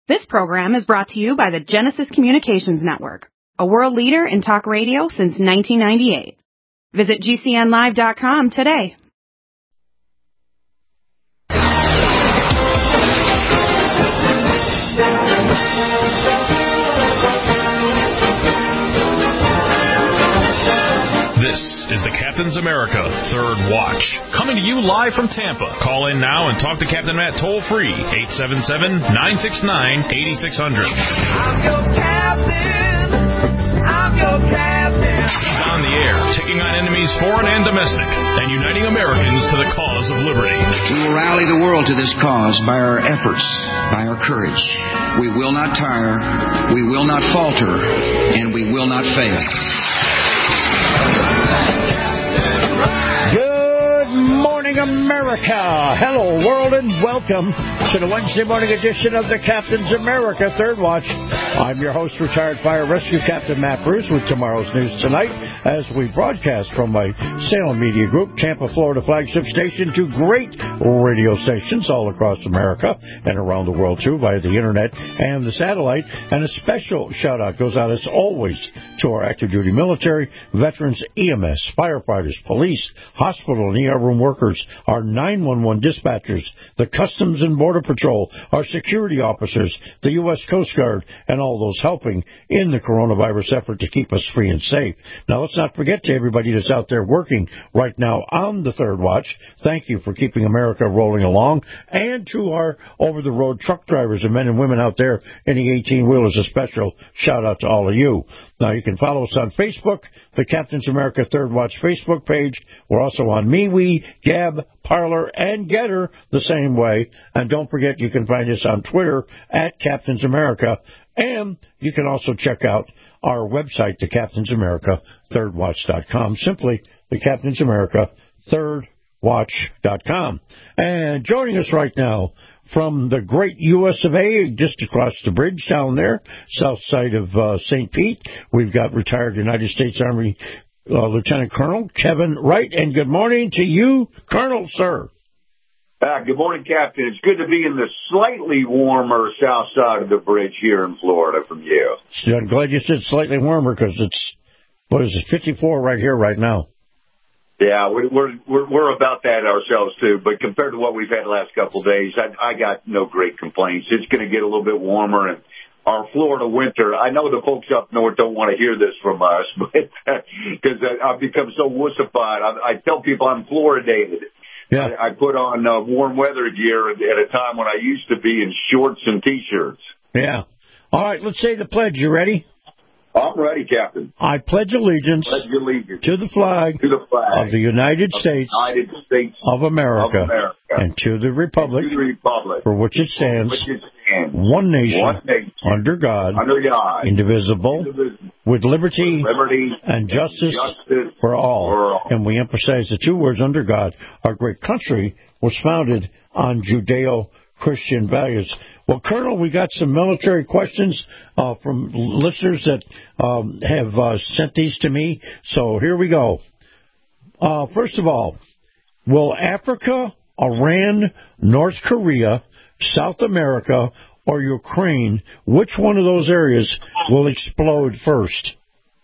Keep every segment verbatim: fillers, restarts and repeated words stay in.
This program is brought to you by the Genesis Communications Network, a world leader in talk radio since nineteen ninety-eight. Visit G C N live dot com today. This is the Captain's America Third Watch, coming to you live from Tampa. Call in now and talk to Captain Matt toll-free, eight seven seven, nine six nine, eight six zero zero. I'm your captain. I'm your captain. He's on the air, taking on enemies foreign and domestic, and uniting Americans to the cause of liberty. We will rally the world to this cause by our efforts, by our courage. We will not tire, we will not falter, and we will not fail. Good morning, America. Hello, world, and welcome to the Wednesday morning edition of the Captain's America Third Watch. I'm your host, retired fire rescue Captain Matt Bruce, with tomorrow's news tonight as we broadcast from my Salem Media Group, Tampa, Florida flagship station, to great radio stations all across America and around the world, too, via the internet and the satellite. And a special shout-out goes out, as always, to our active duty military, veterans, E M S, firefighters, police, hospital and E R room workers, our nine one one dispatchers, the Customs and Border Patrol, our security officers, the U S Coast Guard, and all those helping in the coronavirus effort to keep us free and safe. Now, let's not forget to everybody that's out there working right now on the Third Watch, thank you for keeping America rolling along, and to our over-the-road truck drivers and men and women out there in the eighteen-wheelers, a special shout-out to all of you. Now, you can follow us on Facebook, the Captain's America Third Watch Facebook page. We're also on MeWe, Gab, Parler, and Getter the same way. And don't forget, you can find us on Twitter at Captain's America. And you can also check out our website, the Captain's America Third Watch dot com. Simply, the Captain's America Third Watch dot com. And joining us right now from the great U S of A, just across the bridge down there, south side of uh, Saint Pete, we've got retired United States Army uh, Lieutenant Colonel Kevin Wright. And good morning to you, Colonel, sir. Uh, good morning, Captain. It's good to be in the slightly warmer south side of the bridge here in Florida from you. I'm glad you said slightly warmer, because it's, what is it, fifty-four right here right now. Yeah, we're, we're we're about that ourselves, too. But compared to what we've had the last couple of days, I, I got no great complaints. It's going to get a little bit warmer. And our Florida winter, I know the folks up north don't want to hear this from us, but because I've become so wussified. I, I tell people I'm Floridated. Yeah. I, I put on uh, warm weather gear at, at a time when I used to be in shorts and T-shirts. Yeah. All right, let's say the pledge. You ready? I'm ready, Captain. I pledge allegiance, pledge allegiance to the flag, to the flag of the United of States, United States of, America, of America, and to the republic, to the republic for which it stands, which it stands one, nation, one nation, under God, under God, indivisible, indivisible with liberty, with liberty and justice, and justice for, all. for all. And we emphasize the two words, under God. Our great country was founded on Judeo-Christian values. Well, Colonel, we got some military questions uh, from listeners that um, have uh, sent these to me. So here we go. Uh, first of all, will Africa, Iran, North Korea, South America, or Ukraine, which one of those areas will explode first?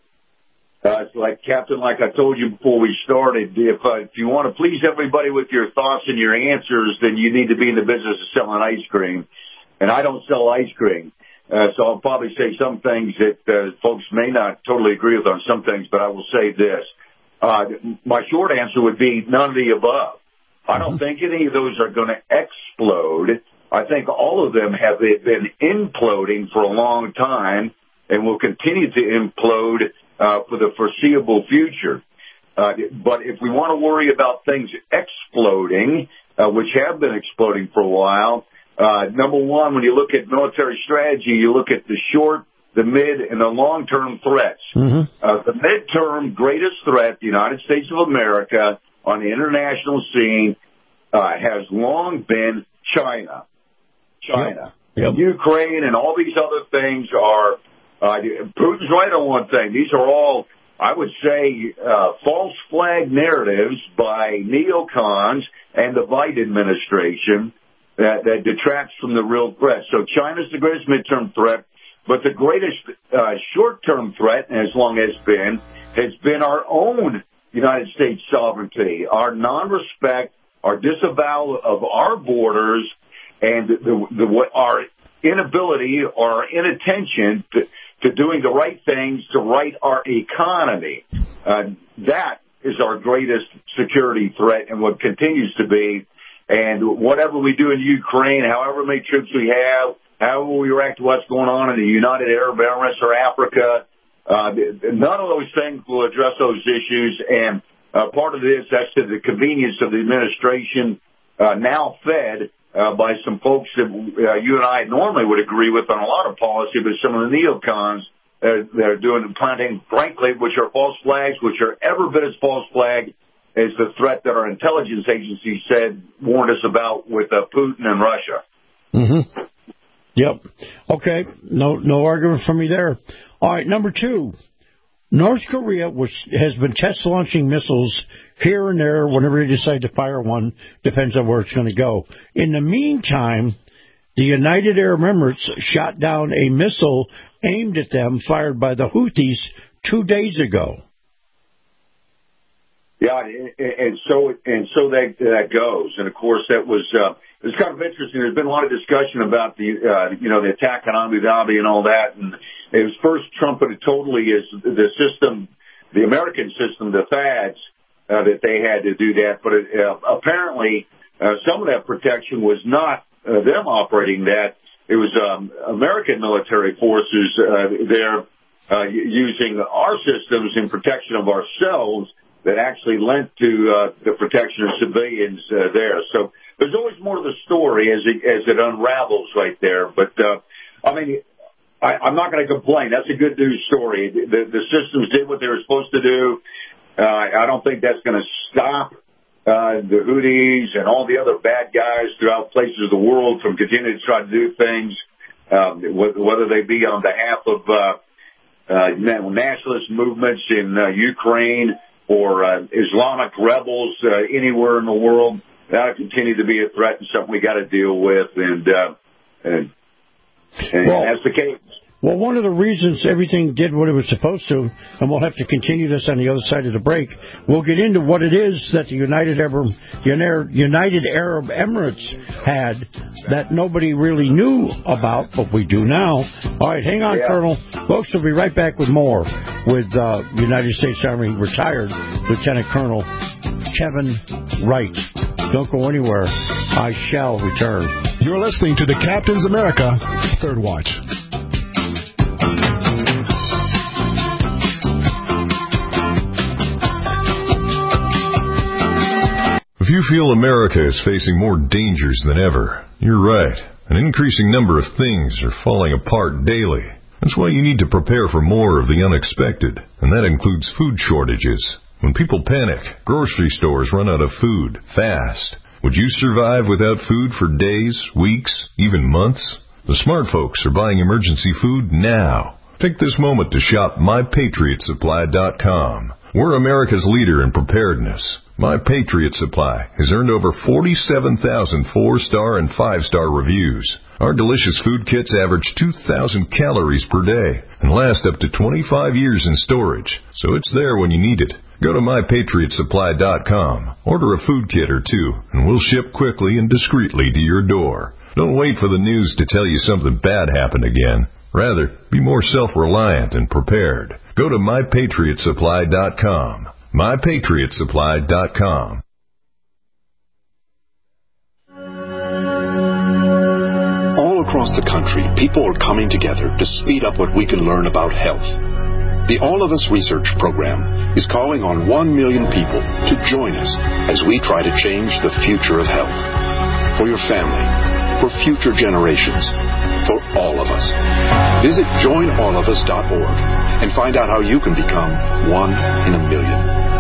Uh, it's like, Captain, like I told you before we started, if uh, if you want to please everybody with your thoughts and your answers, then you need to be in the business of selling ice cream. And I don't sell ice cream. Uh, so I'll probably say some things that uh, folks may not totally agree with on some things, but I will say this. Uh, my short answer would be none of the above. I don't think any of those are going to explode. I think all of them have been imploding for a long time and will continue to implode uh, for the foreseeable future. Uh, but if we want to worry about things exploding, uh, which have been exploding for a while, uh, number one, when you look at military strategy, you look at the short, the mid, and the long-term threats. Mm-hmm. Uh, the mid-term greatest threat, the United States of America, on the international scene, uh, has long been China. China. Yep. Yep. Ukraine and all these other things are, uh, Putin's right on one thing. These are all, I would say, uh, false flag narratives by neocons and the Biden administration. that, that detracts from the real threat. So China's the greatest midterm threat, but the greatest uh, short-term threat, as long as it's been, has been our own United States sovereignty, our non-respect, our disavowal of our borders, and the, the, what our inability or our inattention to, to doing the right things to right our economy. Uh, that is our greatest security threat and what continues to be. And whatever we do in Ukraine, however many troops we have, however we react to what's going on in the United Arab Emirates or Africa, uh, none of those things will address those issues. And uh, part of this, that's to the convenience of the administration, uh, now fed uh, by some folks that uh, you and I normally would agree with on a lot of policy, but some of the neocons uh, that are doing planting, frankly, which are false flags, which are every bit as false flag is the threat that our intelligence agency said, warned us about with uh, Putin and Russia. Mm-hmm. Yep. Okay. No, no argument from me there. All right. Number two, North Korea was, has been test launching missiles here and there whenever they decide to fire one. Depends on where it's going to go. In the meantime, the United Arab Emirates shot down a missile aimed at them fired by the Houthis two days ago. Yeah, and so and so that that goes, and of course that was uh, it was kind of interesting. There's been a lot of discussion about the uh, you know the attack on Abu Dhabi and all that, and it was first trumpeted totally as the system, the American system, the THAADs, uh, that they had to do that, but it, uh, apparently uh, some of that protection was not uh, them operating that. It was um, American military forces uh, there uh, using our systems in protection of ourselves that actually lent to uh, the protection of civilians uh, there. So there's always more to the story as it, as it unravels right there. But, uh, I mean, I, I'm not going to complain. That's a good news story. The, the systems did what they were supposed to do. Uh, I don't think that's going to stop uh, the Houthis and all the other bad guys throughout places of the world from continuing to try to do things, um, whether they be on behalf of uh, uh, nationalist movements in uh, Ukraine, or uh, Islamic rebels uh, anywhere in the world. That'll continue to be a threat and something we got to deal with, and, uh, and, and well, that's the case. Well, one of the reasons everything did what it was supposed to, and we'll have to continue this on the other side of the break, we'll get into what it is that the United Arab, United Arab Emirates had that nobody really knew about, but we do now. All right, hang on, yeah. Colonel. Folks, we'll be right back with more with uh, United States Army retired Lieutenant Colonel Kevin Wright. Don't go anywhere. I shall return. You're listening to the Captain's America Third Watch. If you feel America is facing more dangers than ever, you're right. An increasing number of things are falling apart daily. That's why you need to prepare for more of the unexpected, and that includes food shortages. When people panic, grocery stores run out of food fast. Would you survive without food for days, weeks, even months? The smart folks are buying emergency food now. Take this moment to shop my patriot supply dot com. We're America's leader in preparedness. My Patriot Supply has earned over forty-seven thousand four-star and five-star reviews. Our delicious food kits average two thousand calories per day and last up to twenty-five years in storage, so it's there when you need it. Go to my patriot supply dot com, order a food kit or two, and we'll ship quickly and discreetly to your door. Don't wait for the news to tell you something bad happened again. Rather, be more self-reliant and prepared. Go to my patriot supply dot com. my patriot supply dot com. All across the country, people are coming together to speed up what we can learn about health. The All of Us Research Program is calling on one million people to join us as we try to change the future of health. For your family, for future generations, for all of us. Visit join all of us dot org and find out how you can become one in a million.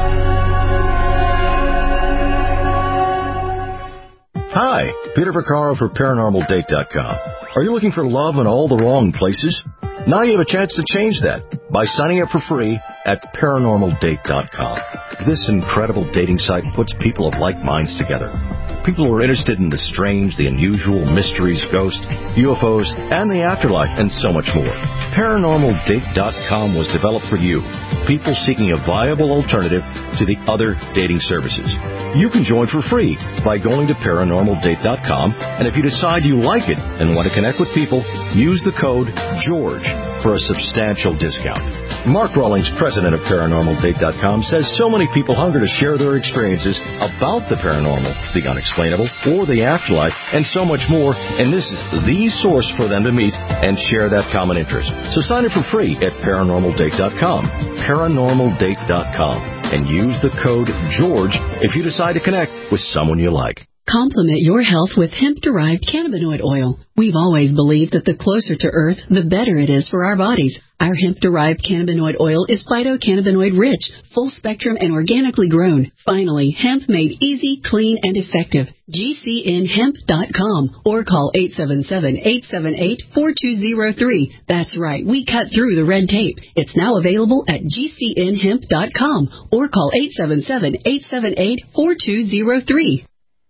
Hi, Peter Vaccaro for paranormal date dot com. Are you looking for love in all the wrong places? Now you have a chance to change that by signing up for free at paranormal date dot com. This incredible dating site puts people of like minds together. People are interested in the strange, the unusual, mysteries, ghosts, U F Os, and the afterlife, and so much more. Paranormal Date dot com was developed for you, people seeking a viable alternative to the other dating services. You can join for free by going to Paranormal Date dot com, and if you decide you like it and want to connect with people, use the code GEORGE for a substantial discount. Mark Rawlings, president of Paranormal Date dot com, says so many people hunger to share their experiences about the paranormal, the unexplainable, or the afterlife, and so much more, and this is the source for them to meet and share that common interest. So sign up for free at Paranormal Date dot com, Paranormal Date dot com, and use the code GEORGE if you decide to connect with someone you like. Complement your health with hemp-derived cannabinoid oil. We've always believed that the closer to Earth, the better it is for our bodies. Our hemp-derived cannabinoid oil is phytocannabinoid-rich, full-spectrum, and organically grown. Finally, hemp made easy, clean, and effective. G C N hemp dot com or call eight seven seven, eight seven eight, four two zero three. That's right, we cut through the red tape. It's now available at G C N hemp dot com or call eight seven seven, eight seven eight, four two zero three.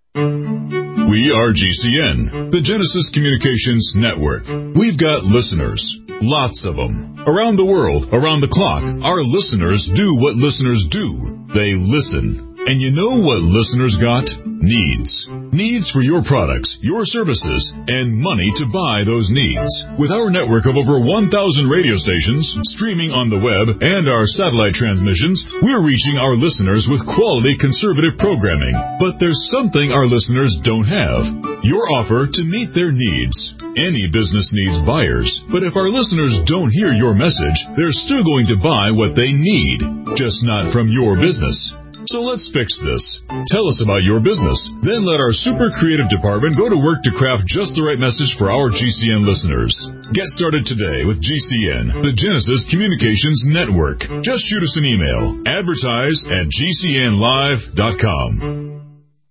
We are G C N, the Genesis Communications Network. We've got listeners, lots of them. Around the world, around the clock, our listeners do what listeners do. They listen. And you know what listeners got? Needs. Needs for your products, your services, and money to buy those needs. With our network of over one thousand radio stations, streaming on the web, and our satellite transmissions, we're reaching our listeners with quality conservative programming. But there's something our listeners don't have. Your offer to meet their needs. Any business needs buyers, but if our listeners don't hear your message, they're still going to buy what they need, just not from your business. So let's fix this. Tell us about your business. Then let our super creative department go to work to craft just the right message for our G C N listeners. Get started today with G C N, the Genesis Communications Network. Just shoot us an email. Advertise at G C N live dot com.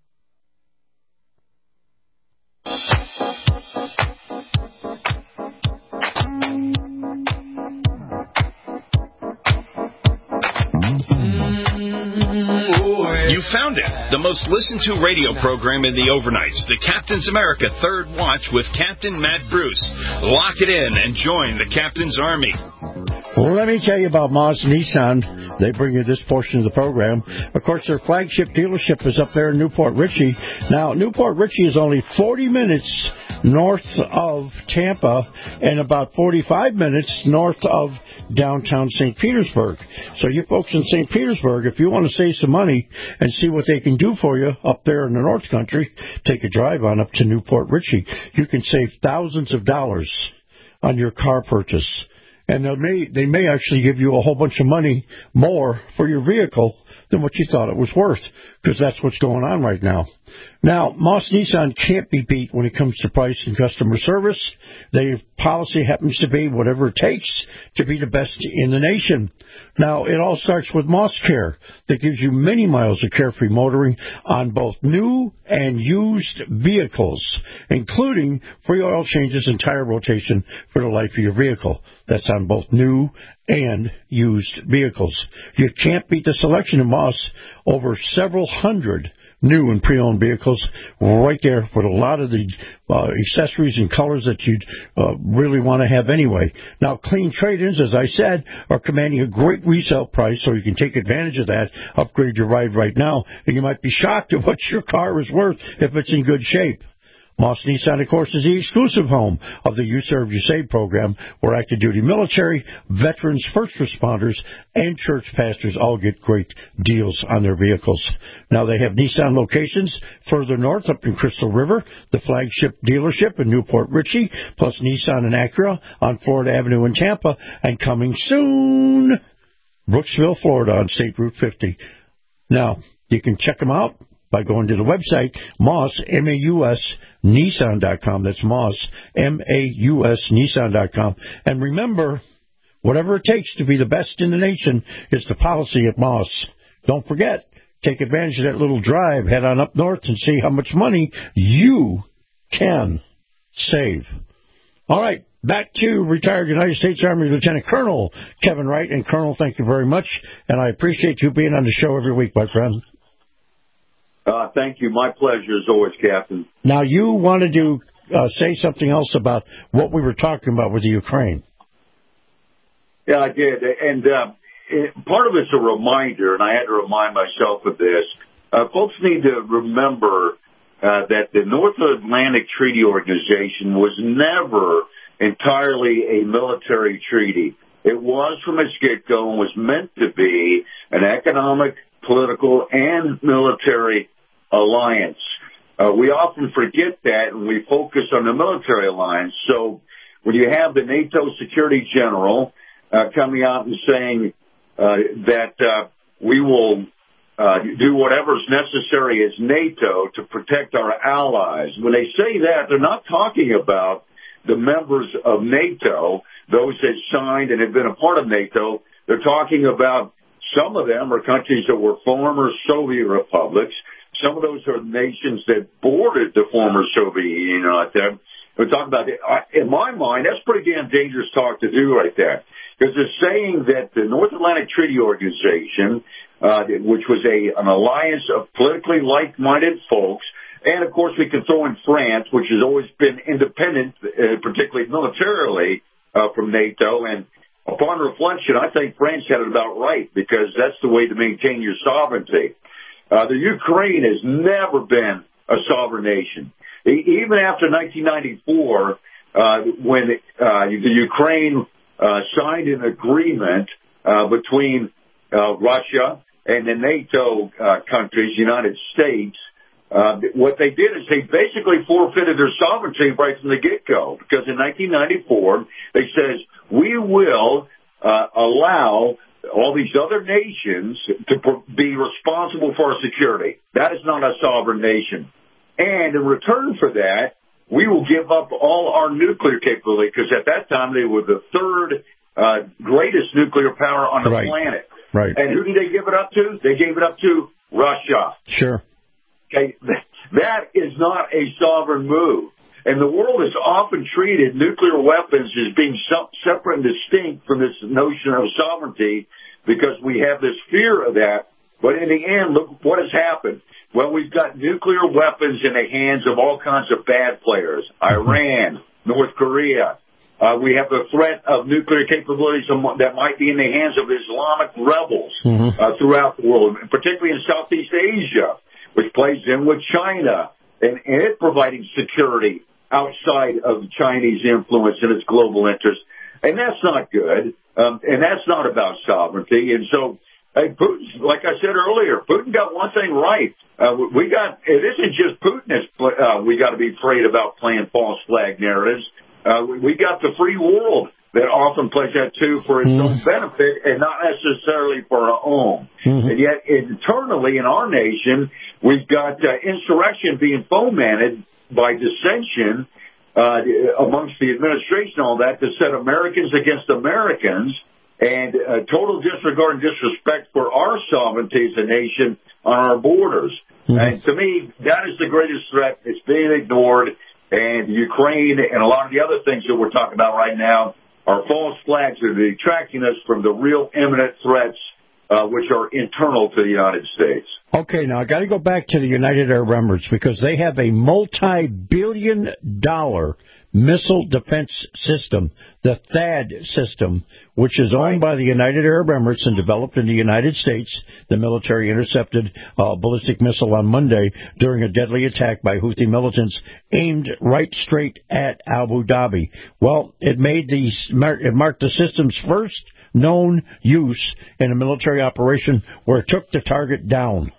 You found it. The most listened to radio program in the overnights. The Captain's America Third Watch with Captain Matt Bruce. Lock it in and join the Captain's Army. Well, let me tell you about Moss Nissan. They bring you this portion of the program. Of course, their flagship dealership is up there in Newport Richey. Now, Newport Richey is only forty minutes north of Tampa and about forty-five minutes north of downtown Saint Petersburg. So you folks in Saint Petersburg, if you want to save some money and see what they can do for you up there in the North Country, take a drive on up to Newport Richey. You can save thousands of dollars on your car purchase. And they may, they may actually give you a whole bunch of money more for your vehicle than what you thought it was worth, because that's what's going on right now. Now, Moss Nissan can't be beat when it comes to price and customer service. Their policy happens to be whatever it takes to be the best in the nation. Now, it all starts with Moss Care that gives you many miles of carefree motoring on both new and used vehicles, including free oil changes and tire rotation for the life of your vehicle. That's on both new and used vehicles. You can't beat the selection of Moss, over several hundred new and pre-owned vehicles right there with a lot of the uh, accessories and colors that you'd uh, really want to have anyway. Now, clean trade-ins, as I said, are commanding a great resale price, so you can take advantage of that, upgrade your ride right now, and you might be shocked at what your car is worth if it's in good shape. Moss Nissan, of course, is the exclusive home of the You Serve, You Save program, where active duty military, veterans, first responders, and church pastors all get great deals on their vehicles. Now, they have Nissan locations further north up in Crystal River, the flagship dealership in Newport Richey, plus Nissan and Acura on Florida Avenue in Tampa, and coming soon, Brooksville, Florida on State Route fifty. Now, you can check them out by going to the website, Moss, M A U S, Nissan dot com. That's Moss, M A U S, Nissan dot com. And remember, whatever it takes to be the best in the nation is the policy at Moss. Don't forget, take advantage of that little drive. Head on up north and see how much money you can save. All right, back to retired United States Army Lieutenant Colonel Kevin Wright. And, Colonel, thank you very much. And I appreciate you being on the show every week, my friend. Uh, thank you. My pleasure as always, Captain. Now, you wanted to uh, say something else about what we were talking about with the Ukraine. Yeah, I did. And uh, it, part of it's a reminder, and I had to remind myself of this. Uh, folks need to remember uh, that the North Atlantic Treaty Organization was never entirely a military treaty. It was from its get-go and was meant to be an economic, political, and military alliance. Uh, we often forget that, and we focus on the military alliance. So when you have the NATO Security General uh, coming out and saying uh, that uh, we will uh, do whatever is necessary as NATO to protect our allies, when they say that, they're not talking about the members of NATO, those that signed and have been a part of NATO. They're talking about some of them are countries that were former Soviet republics. Some of those are nations that bordered the former Soviet Union out there. We're talking about it. In my mind, that's pretty damn dangerous talk to do right there. Because they're saying that the North Atlantic Treaty Organization, uh, which was a an alliance of politically like-minded folks, and, of course, we can throw in France, which has always been independent, uh, particularly militarily, uh, from NATO. And upon reflection, I think France had it about right, because that's the way to maintain your sovereignty. Uh, the Ukraine has never been a sovereign nation. E- even after nineteen ninety-four, uh, when uh, the Ukraine uh, signed an agreement uh, between uh, Russia and the NATO uh, countries, United States, Uh, what they did is they basically forfeited their sovereignty right from the get-go, because in nineteen ninety-four, they says, we will uh, allow all these other nations to pr- be responsible for our security. That is not a sovereign nation. And in return for that, we will give up all our nuclear capability, because at that time they were the third uh, greatest nuclear power on the right. planet. Right. And who did they give it up to? They gave it up to Russia. Sure. Okay, that is not a sovereign move. And the world has often treated nuclear weapons as being separate and distinct from this notion of sovereignty, because we have this fear of that. But in the end, look what has happened. Well, we've got nuclear weapons in the hands of all kinds of bad players. Iran, North Korea. Uh, we have the threat of nuclear capabilities that might be in the hands of Islamic rebels mm-hmm. uh, throughout the world, particularly in Southeast Asia, which plays in with China, and, and it providing security outside of Chinese influence and its global interests. And that's not good, um, and that's not about sovereignty. And so, hey, Putin, like I said earlier, Putin got one thing right. Uh, we got, it isn't just Putin that's, uh, we got to be afraid about playing false flag narratives. Uh, we, we got the free world that often plays that too for its mm-hmm. own benefit and not necessarily for our own. Mm-hmm. And yet internally in our nation, we've got uh, insurrection being fomented by dissension uh, amongst the administration, all that, to set Americans against Americans, and uh, total disregard and disrespect for our sovereignty as a nation on our borders. Mm-hmm. And to me, that is the greatest threat. It's being ignored. And Ukraine and a lot of the other things that we're talking about right now are false flags that are detracting us from the real imminent threats, uh, which are internal to the United States. Okay, now I got to go back to the United Arab Emirates, because they have a multi-billion dollar missile defense system, the THAAD system, which is owned by the United Arab Emirates and developed in the United States. The military intercepted a ballistic missile on Monday during a deadly attack by Houthi militants aimed right straight at Abu Dhabi. Well, it made the it marked the system's first known use in a military operation where it took the target down.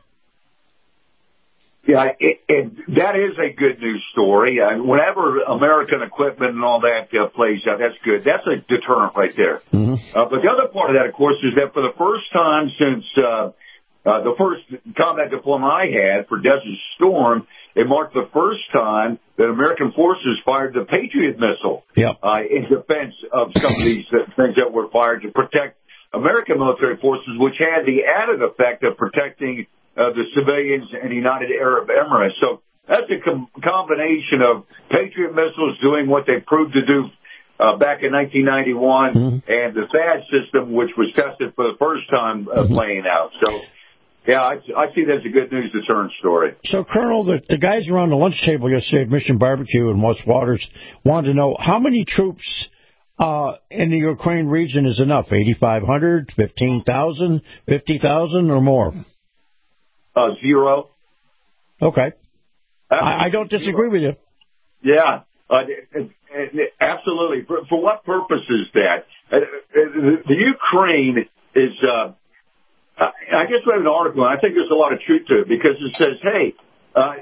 Yeah, it, it, that is a good news story. Uh, whenever American equipment and all that uh, plays out, that's good. That's a deterrent right there. Mm-hmm. Uh, but the other part of that, of course, is that for the first time since uh, uh, the first combat deployment I had for Desert Storm, it marked the first time that American forces fired the Patriot missile yep. uh, in defense of some of these uh, things that were fired to protect American military forces, which had the added effect of protecting Uh, the civilians and the United Arab Emirates. So that's a com- combination of Patriot missiles doing what they proved to do uh, back in nineteen ninety-one mm-hmm. and the THAAD system, which was tested for the first time uh, mm-hmm. playing out. So Yeah, I, I see that as a good news to turn story. So, Colonel, the, the guys around the lunch table yesterday at Mission Barbecue in West Waters wanted to know how many troops uh, in the Ukraine region is enough? eighty-five hundred, fifteen thousand, fifty thousand, or more? Uh, zero. Okay. I, I don't disagree with you. Yeah, uh, absolutely. For, for what purpose is that? Uh, the, the Ukraine is... Uh, I just read an article, and I think there's a lot of truth to it, because it says, hey, uh,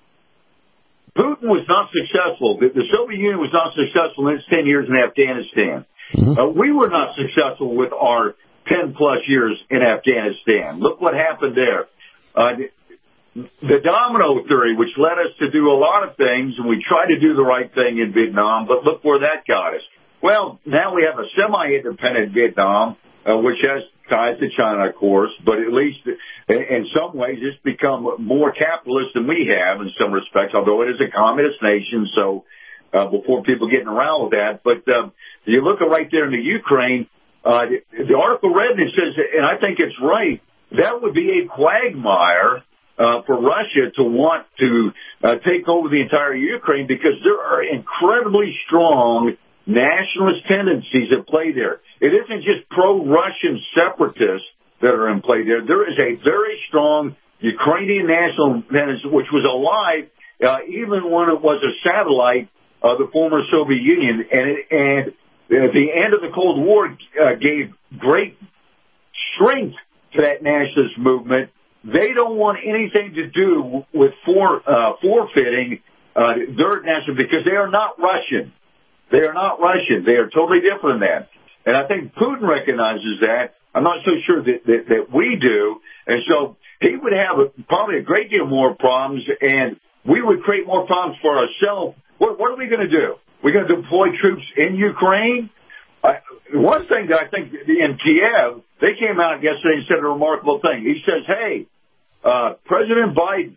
Putin was not successful. The, the Soviet Union was not successful in its ten years in Afghanistan. Mm-hmm. Uh, we were not successful with our ten-plus years in Afghanistan. Look what happened there. Uh, the domino theory, which led us to do a lot of things, and we tried to do the right thing in Vietnam, but look where that got us. Well, now we have a semi-independent Vietnam, uh, which has ties to China, of course, but at least in some ways it's become more capitalist than we have in some respects, although it is a communist nation, so uh, before people getting around with that. But uh, you look right there in the Ukraine, uh, the, the article read, and it says, and I think it's right, that would be a quagmire uh, for Russia to want to uh, take over the entire Ukraine, because there are incredibly strong nationalist tendencies at play there. It isn't just pro-Russian separatists that are in play there. There is a very strong Ukrainian national tendency, which was alive uh, even when it was a satellite of the former Soviet Union. And, it, and at the end of the Cold War uh, gave great strength to that nationalist movement. They don't want anything to do with for, uh, forfeiting uh, their national, because they are not Russian. They are not Russian. They are totally different than that. And I think Putin recognizes that. I'm not so sure that, that, that we do. And so he would have a, probably a great deal more problems, and we would create more problems for ourselves. What, what are we going to do? We're going to deploy troops in Ukraine? I, one thing that I think in Kiev, they came out yesterday and said a remarkable thing. He says, hey, uh, President Biden,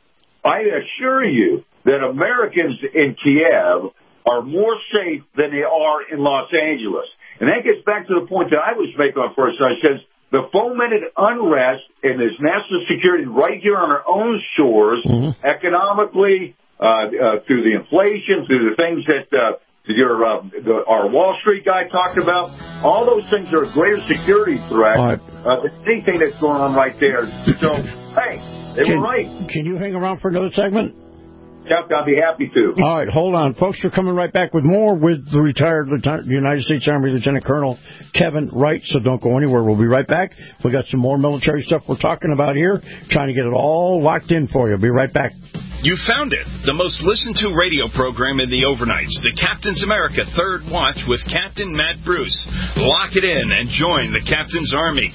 I assure you that Americans in Kiev are more safe than they are in Los Angeles. And that gets back to the point that I was making on first. I says the fomented unrest and this national security right here on our own shores, mm-hmm. economically, uh, uh, through the inflation, through the things that uh, your uh, the, our Wall Street guy talked about, all those things are a greater security threat right. uh, than anything that's going on right there. So, hey, they can, were right. Can you hang around for another segment? Yep, I'd be happy to. All right, hold on. Folks, we're coming right back with more with the retired Lieutenant, United States Army Lieutenant Colonel Kevin Wright, so don't go anywhere. We'll be right back. We got some more military stuff we're talking about here, trying to get it all locked in for you. Be right back. You found it. The most listened to radio program in the overnights, the Captain's America Third Watch with Captain Matt Bruce. Lock it in and join the Captain's Army.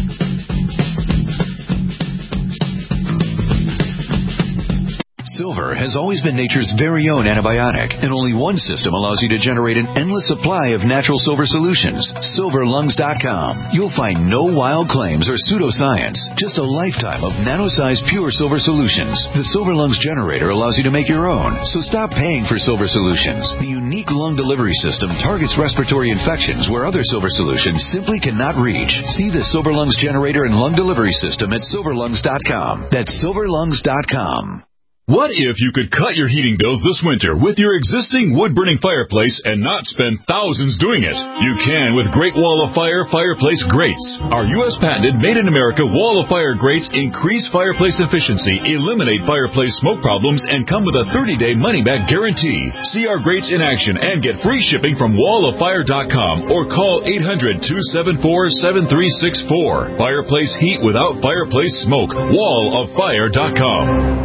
Silver has always been nature's very own antibiotic, and only one system allows you to generate an endless supply of natural silver solutions. silver lungs dot com. You'll find no wild claims or pseudoscience, just a lifetime of nano-sized pure silver solutions. The Silver Lungs generator allows you to make your own, so stop paying for silver solutions. The unique lung delivery system targets respiratory infections where other silver solutions simply cannot reach. See the Silver Lungs generator and lung delivery system at silver lungs dot com. That's silver lungs dot com. What if you could cut your heating bills this winter with your existing wood-burning fireplace and not spend thousands doing it? You can with Great Wall of Fire Fireplace Grates. Our U S patented made-in-America Wall of Fire grates increase fireplace efficiency, eliminate fireplace smoke problems, and come with a thirty-day money-back guarantee. See our grates in action and get free shipping from wall of fire dot com or call eight hundred, two seven four, seven three six four. Fireplace heat without fireplace smoke. wall of fire dot com.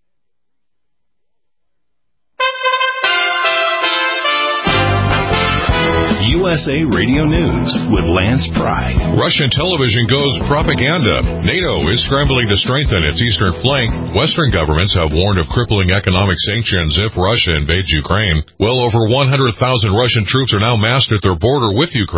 U S A Radio News with Lance Pry. Russian television goes propaganda. NATO is scrambling to strengthen its eastern flank. Western governments have warned of crippling economic sanctions if Russia invades Ukraine. Well over one hundred thousand Russian troops are now massed at their border with Ukraine.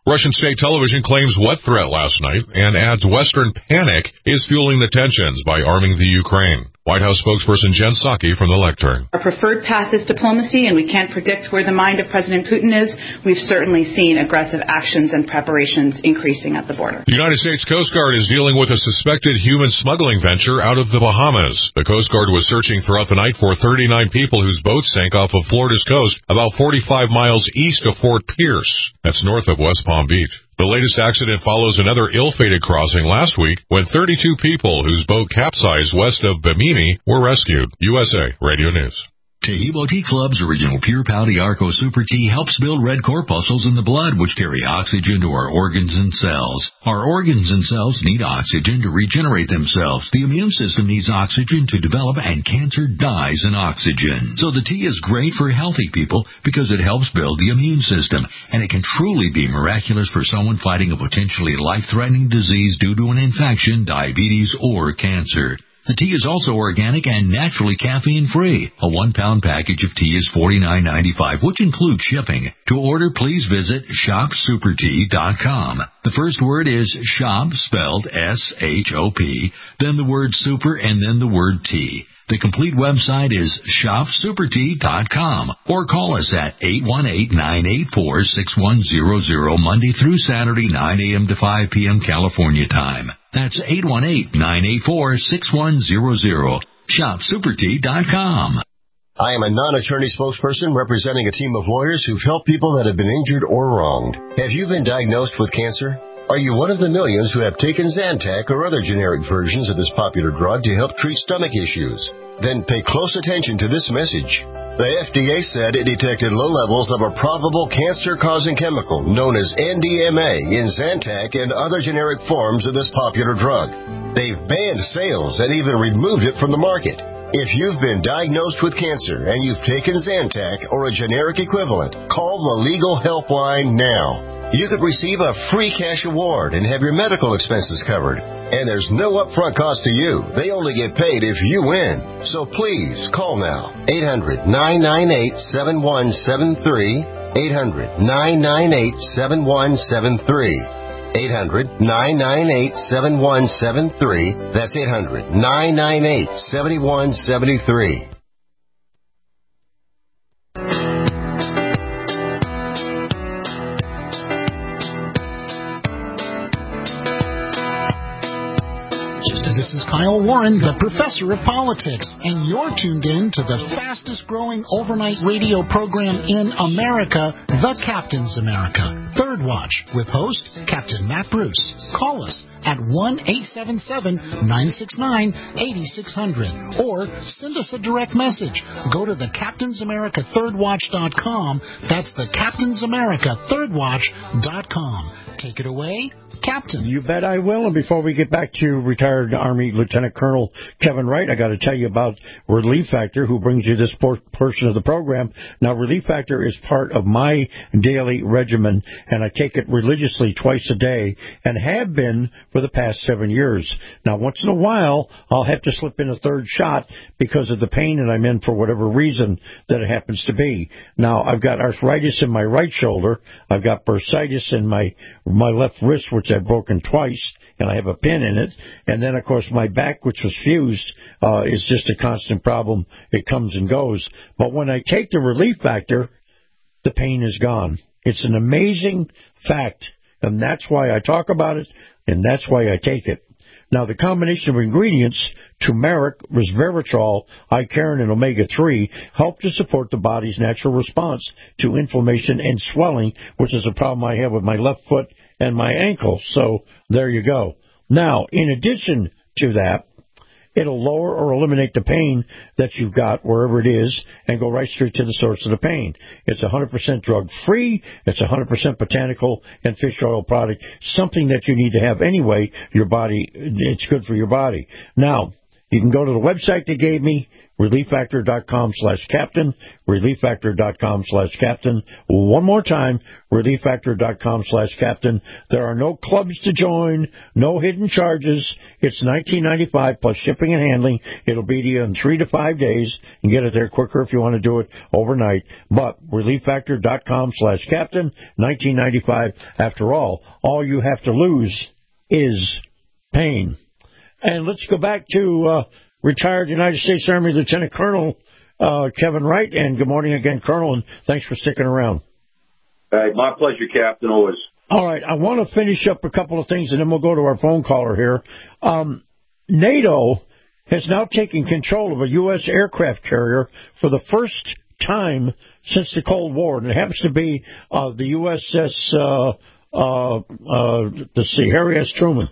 Russian state television claims wet threat last night and adds Western panic is fueling the tensions by arming the Ukraine. White House spokesperson Jen Psaki from the lectern. Our preferred path is diplomacy, and we can't predict where the mind of President Putin is. We've certainly seen aggressive actions and preparations increasing at the border. The United States Coast Guard is dealing with a suspected human smuggling venture out of the Bahamas. The Coast Guard was searching throughout the night for thirty-nine people whose boats sank off of Florida's coast about forty-five miles east of Fort Pierce. That's north of West Palm Beach. The latest accident follows another ill-fated crossing last week when thirty-two people whose boat capsized west of Bimini were rescued. U S A Radio News. Tahibo Tea Club's original Pure Pouty Arco Super Tea helps build red corpuscles in the blood, which carry oxygen to our organs and cells. Our organs and cells need oxygen to regenerate themselves. The immune system needs oxygen to develop, and cancer dies in oxygen. So the tea is great for healthy people because it helps build the immune system, and it can truly be miraculous for someone fighting a potentially life-threatening disease due to an infection, diabetes, or cancer. The tea is also organic and naturally caffeine-free. A one-pound package of tea is forty-nine ninety-five, which includes shipping. To order, please visit shop super tea dot com. The first word is shop, spelled S H O P, then the word super, and then the word tea. The complete website is shop super tea dot com, or call us at eight one eight, nine eight four, six one zero zero Monday through Saturday, nine a.m. to five p.m. California time. That's eight one eight, nine eight four, six one zero zero. shop super tea dot com. I am a non-attorney spokesperson representing a team of lawyers who've helped people that have been injured or wronged. Have you been diagnosed with cancer? Are you one of the millions who have taken Zantac or other generic versions of this popular drug to help treat stomach issues? Then pay close attention to this message. The F D A said it detected low levels of a probable cancer-causing chemical known as N D M A in Zantac and other generic forms of this popular drug. They've banned sales and even removed it from the market. If you've been diagnosed with cancer and you've taken Zantac or a generic equivalent, call the Legal Helpline now. You could receive a free cash award and have your medical expenses covered. And there's no upfront cost to you. They only get paid if you win. So please, call now. eight hundred, nine nine eight, seven one seven three. eight hundred, nine nine eight, seven one seven three. eight hundred, nine nine eight, seven one seven three. That's eight hundred, nine nine eight, seven one seven three. This is Kyle Warren, the professor of politics, and you're tuned in to the fastest-growing overnight radio program in America, The Captain's America. Third Watch, with host Captain Matt Bruce. Call us at one eight seven seven, nine six nine, eight six zero zero or send us a direct message. Go to the captains america third watch dot com. That's the captains america third watch dot com. Take it away, Captain. You bet I will. And before we get back to retired Army Lieutenant Colonel Kevin Wright, I got to tell you about Relief Factor, who brings you this portion of the program. Now, Relief Factor is part of my daily regimen, and I take it religiously twice a day, and have been for the past seven years. Now, once in a while, I'll have to slip in a third shot because of the pain that I'm in for whatever reason that it happens to be. Now, I've got arthritis in my right shoulder. I've got bursitis in my my left wrist, which I've broken twice, and I have a pin in it. And then, of course, my back, which was fused, uh, is just a constant problem. It comes and goes. But when I take the Relief Factor, the pain is gone. It's an amazing fact, and that's why I talk about it, and that's why I take it. Now, the combination of ingredients, turmeric, resveratrol, icarin, and omega three, help to support the body's natural response to inflammation and swelling, which is a problem I have with my left foot and my ankle. So there you go. Now, in addition to that, it'll lower or eliminate the pain that you've got wherever it is and go right straight to the source of the pain. It's one hundred percent drug-free. It's one hundred percent botanical and fish oil product, something that you need to have anyway. Your body, it's good for your body. Now, you can go to the website they gave me, relieffactor.com slash captain, relieffactor.com slash captain. One more time, relieffactor.com slash captain. There are no clubs to join, no hidden charges. It's nineteen ninety-five plus shipping and handling. It'll be to you in three to five days. You can get it there quicker if you want to do it overnight. But relieffactor.com slash captain, nineteen ninety-five. After all, all you have to lose is pain. And let's go back to uh, retired United States Army Lieutenant Colonel uh, Kevin Wright. And good morning again, Colonel, and thanks for sticking around. Hey, my pleasure, Captain, always. All right, I want to finish up a couple of things, and then we'll go to our phone caller here. Um, NATO has now taken control of a U S aircraft carrier for the first time since the Cold War, and it happens to be uh, the U S S, uh, uh, uh, let's see, Harry S. Truman.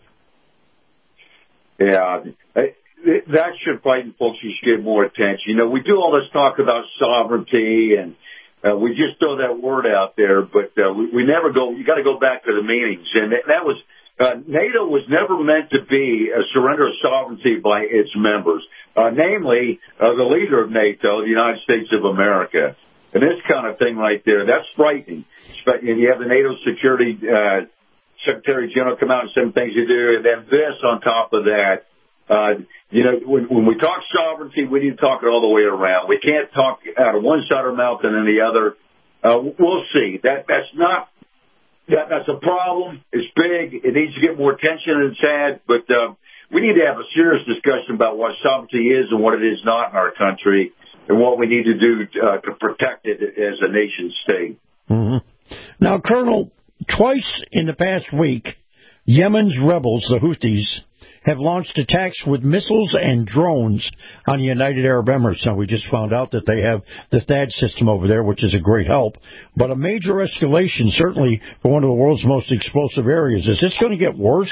Yeah, that should frighten folks. You should get more attention. You know, we do all this talk about sovereignty, and uh, we just throw that word out there, but uh, we, we never go. You got to go back to the meanings, and that, that was uh, NATO was never meant to be a surrender of sovereignty by its members, uh, namely uh, the leader of NATO, the United States of America. And this kind of thing right there, that's frightening. And you have the NATO Security uh, Secretary General come out and say things you do, and then this on top of that. Uh, you know, when, when we talk sovereignty, we need to talk it all the way around. We can't talk out of one side of our mouth and then the other. Uh, we'll see. That that's not that that's a problem. It's big. It needs to get more attention than it's had. But uh, we need to have a serious discussion about what sovereignty is and what it is not in our country, and what we need to do uh, to protect it as a nation state. Mm-hmm. Now, Colonel, twice in the past week, Yemen's rebels, the Houthis, have launched attacks with missiles and drones on the United Arab Emirates. Now, we just found out that they have the THAAD system over there, which is a great help, but a major escalation, certainly for one of the world's most explosive areas. Is this going to get worse?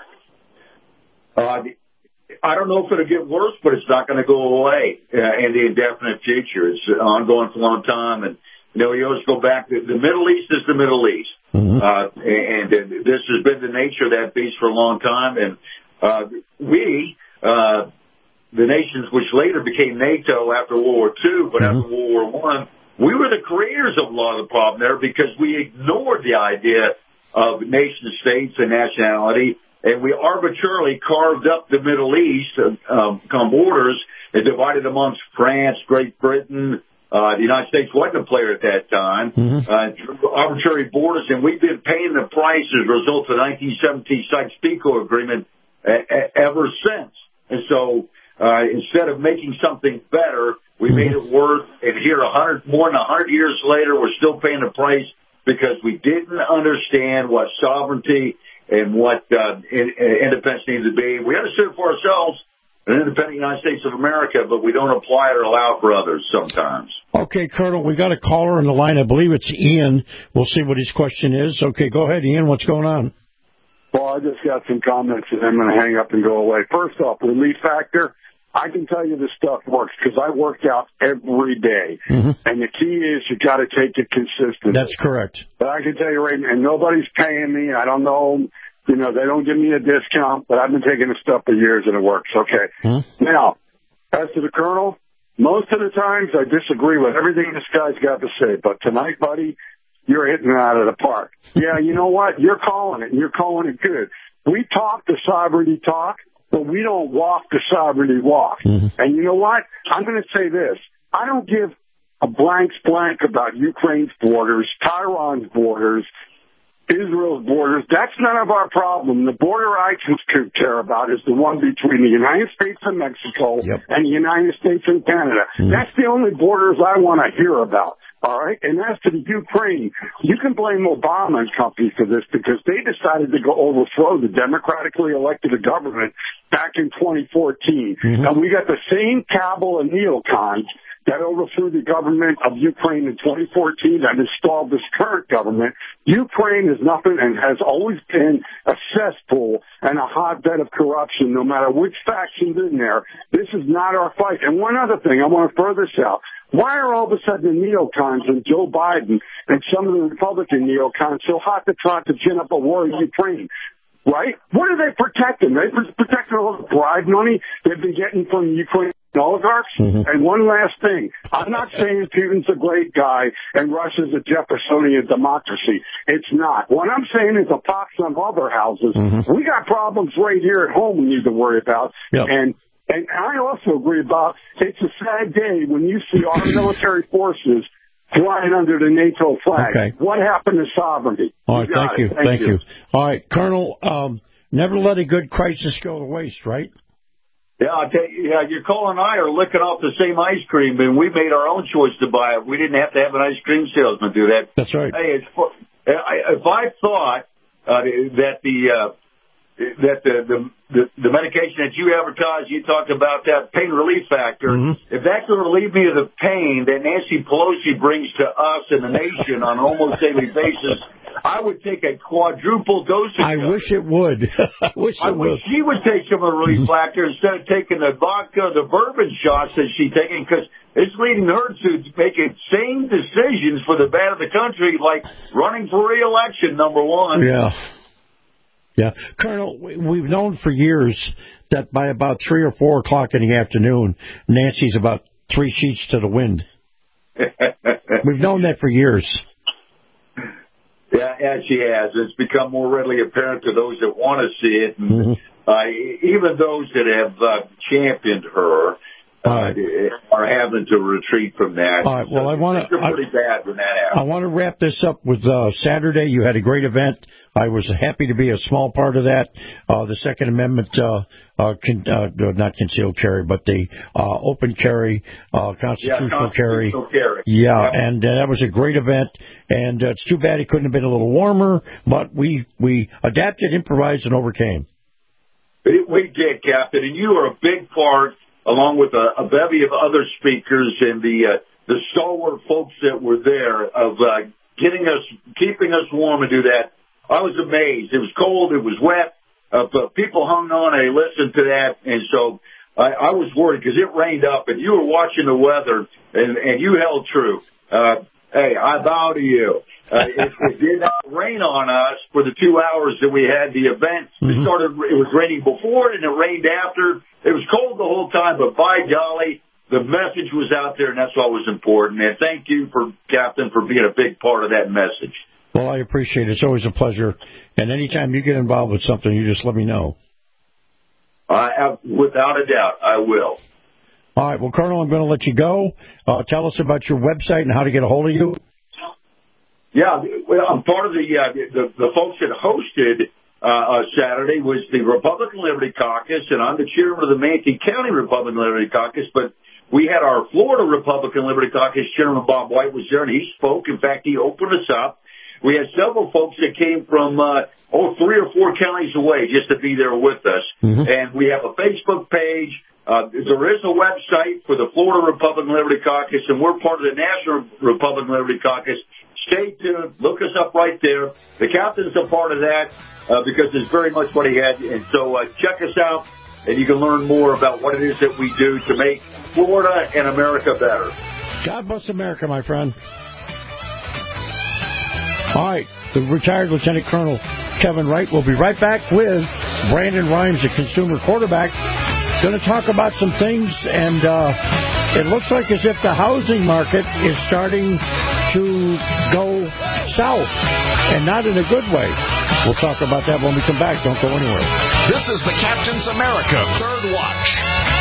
Uh, I don't know if it'll get worse, but it's not going to go away uh, in the indefinite future. It's ongoing for a long time, and you know, you always go back. The Middle East is the Middle East, mm-hmm. uh, and, and this has been the nature of that beast for a long time, and Uh, we, uh, the nations which later became NATO after World War Two, but mm-hmm. after World War One, we were the creators of a lot of the problem there because we ignored the idea of nation states and nationality, and we arbitrarily carved up the Middle East, um, come borders, and divided amongst France, Great Britain. Uh, the United States wasn't a player at that time. Mm-hmm. Uh, arbitrary borders, and we've been paying the price as a result of the nineteen seventeen Sykes-Picot Agreement ever since. And so, uh, instead of making something better, we made it worse. And here, a hundred, more than a hundred years later, we're still paying the price because we didn't understand what sovereignty and what, uh, independence needs to be. We understood it for ourselves, an independent United States of America, but we don't apply it or allow it for others sometimes. Okay, Colonel, we got a caller on the line. I believe it's Ian. We'll see what his question is. Okay, go ahead, Ian. What's going on? Well, I just got some comments, and I'm going to hang up and go away. First off, Relief Factor, I can tell you this stuff works because I work out every day. Mm-hmm. And the key is you got to take it consistently. That's correct. But I can tell you right now, and nobody's paying me. I don't know. You know, they don't give me a discount, but I've been taking this stuff for years, and it works. Okay. Mm-hmm. Now, as to the Colonel, most of the times I disagree with everything this guy's got to say. But tonight, buddy, you're hitting it out of the park. Yeah, you know what? You're calling it, and you're calling it good. We talk the sovereignty talk, but we don't walk the sovereignty walk. Mm-hmm. And you know what? I'm going to say this. I don't give a blank's blank about Ukraine's borders, Tehran's borders, Israel's borders. That's none of our problem. The border I can care about is the one between the United States and Mexico yep. and the United States and Canada. Mm-hmm. That's the only borders I want to hear about. All right, and as to the Ukraine, you can blame Obama and company for this because they decided to go overthrow the democratically elected government back in twenty fourteen. Mm-hmm. And we got the same cabal and neocons that overthrew the government of Ukraine in twenty fourteen that installed this current government. Ukraine is nothing and has always been a cesspool and a hotbed of corruption, no matter which faction's in there. This is not our fight. And one other thing, I want to further this out. Why are all of a sudden the neocons and Joe Biden and some of the Republican neocons so hot to try to gin up a war in Ukraine? Right? What are they protecting? They're protecting all the bribe money they've been getting from Ukraine oligarchs. Mm-hmm. And one last thing. I'm not saying Putin's a great guy and Russia's a Jeffersonian democracy. It's not. What I'm saying is a pox on other houses. Mm-hmm. We got problems right here at home we need to worry about. Yep. And and I also agree about it's a sad day when you see our military forces flying under the NATO flag. Okay. What happened to sovereignty? All right, You thank got you. it. Thank, Thank you. you. All right, Colonel, um, never let a good crisis go to waste, right? Yeah, I tell you, yeah, your Cole and I are licking off the same ice cream, and we made our own choice to buy it. We didn't have to have an ice cream salesman do that. That's right. Hey, it's, if I thought uh, that the uh, that the, the the the medication that you advertised, you talked about that pain relief factor. Mm-hmm. If that could relieve me of the pain that Nancy Pelosi brings to us and the nation on an almost daily basis, I would take a quadruple dose of I it. wish it would. I wish I it wish would. she would take some of the relief factor instead of taking the vodka, the bourbon shots that she's taking, because it's leading her to make insane decisions for the bad of the country, like running for re-election, number one. Yeah. Yeah. Colonel, we- we've known for years that by about three or four o'clock in the afternoon, Nancy's about three sheets to the wind. We've known that for years. Yeah, as she has. It's become more readily apparent to those that want to see it. And, Mm-hmm. uh, even those that have uh, championed her uh, right. are having to retreat from that. All right. Well, so I want It's to. pretty bad when that happens. I want to wrap this up with uh, Saturday. You had a great event. I was happy to be a small part of that. Uh, the Second Amendment, uh, uh, con- uh, not concealed carry, but the uh, open carry, uh, constitutional, yeah, constitutional carry. Yeah, yeah, and uh, that was a great event. And uh, it's too bad it couldn't have been a little warmer, but we we adapted, improvised, and overcame. We we did, Captain, and you are a big part, along with a, a bevy of other speakers and the uh, the stalwart folks that were there, of uh, getting us, keeping us warm and do that. I was amazed. It was cold. It was wet. Uh, but people hung on and they listened to that. And so I, I was worried because it rained up and you were watching the weather and, and you held true. Uh, hey, I bow to you. Uh, it, it did not rain on us for the two hours that we had the event. Mm-hmm. It started, it was raining before and it rained after. It was cold the whole time, but by golly, the message was out there and that's what was important. And thank you for, Captain, for being a big part of that message. Well, I appreciate it. It's always a pleasure. And anytime you get involved with something, you just let me know. I have, without a doubt, I will. All right. Well, Colonel, I'm going to let you go. Uh, tell us about your website and how to get a hold of you. Yeah, well, I'm part of the uh, the, the folks that hosted uh, uh, Saturday was the Republican Liberty Caucus, and I'm the chairman of the Manatee County Republican Liberty Caucus, but we had our Florida Republican Liberty Caucus Chairman Bob White was there, and he spoke. In fact, he opened us up. We had several folks that came from, uh, oh, three or four counties away just to be there with us. Mm-hmm. And we have a Facebook page. Uh, there is a website for the Florida Republican Liberty Caucus, and we're part of the National Republican Liberty Caucus. Stay tuned. Look us up right there. The captain's a part of that uh, because it's very much what he had. And so uh, check us out, and you can learn more about what it is that we do to make Florida and America better. God bless America, my friend. All right, the retired Lieutenant Colonel Kevin Wright will be right back with Brandon Rhymes, the consumer quarterback. Going to talk about some things, and uh, it looks like as if the housing market is starting to go south, and not in a good way. We'll talk about that when we come back. Don't go anywhere. This is the Captain's America Third Watch.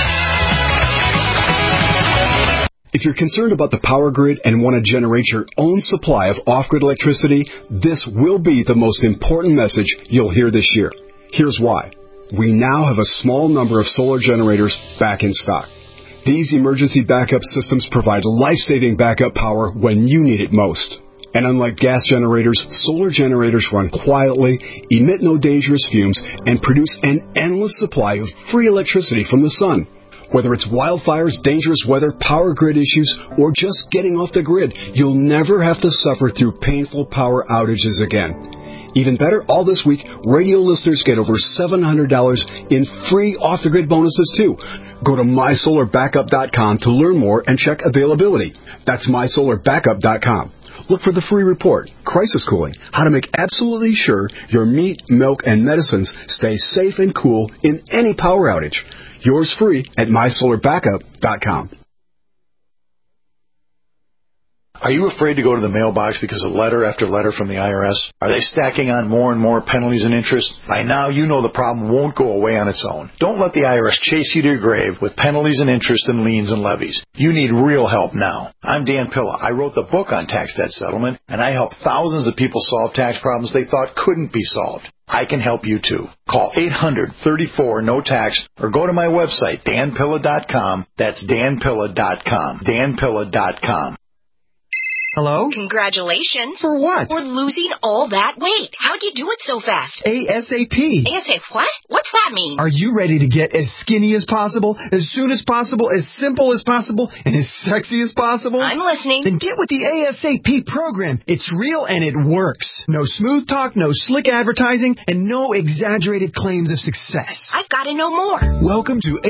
If you're concerned about the power grid and want to generate your own supply of off-grid electricity, this will be the most important message you'll hear this year. Here's why. We now have a small number of solar generators back in stock. These emergency backup systems provide life-saving backup power when you need it most. And unlike gas generators, solar generators run quietly, emit no dangerous fumes, and produce an endless supply of free electricity from the sun. Whether it's wildfires, dangerous weather, power grid issues, or just getting off the grid, you'll never have to suffer through painful power outages again. Even better, all this week, radio listeners get over seven hundred dollars in free off-the-grid bonuses, too. Go to my solar backup dot com to learn more and check availability. That's my solar backup dot com. Look for the free report, Crisis Cooling, how to make absolutely sure your meat, milk, and medicines stay safe and cool in any power outage. Yours free at my solar backup dot com. Are you afraid to go to the mailbox because of letter after letter from the I R S? Are they stacking on more and more penalties and interest? By now, you know the problem won't go away on its own. Don't let the I R S chase you to your grave with penalties and interest and liens and levies. You need real help now. I'm Dan Pilla. I wrote the book on tax debt settlement, and I help thousands of people solve tax problems they thought couldn't be solved. I can help you too. Call eight hundred, thirty-four, no tax or go to my website, dan pilla dot com. That's dan pilla dot com. dan pilla dot com. Hello? Congratulations. For what? For losing all that weight. How'd you do it so fast? ASAP. ASAP what? What's that mean? Are you ready to get as skinny as possible, as soon as possible, as simple as possible, and as sexy as possible? I'm listening. Then get with the ASAP program. It's real and it works. No smooth talk, no slick advertising, and no exaggerated claims of success. I've got to know more. Welcome to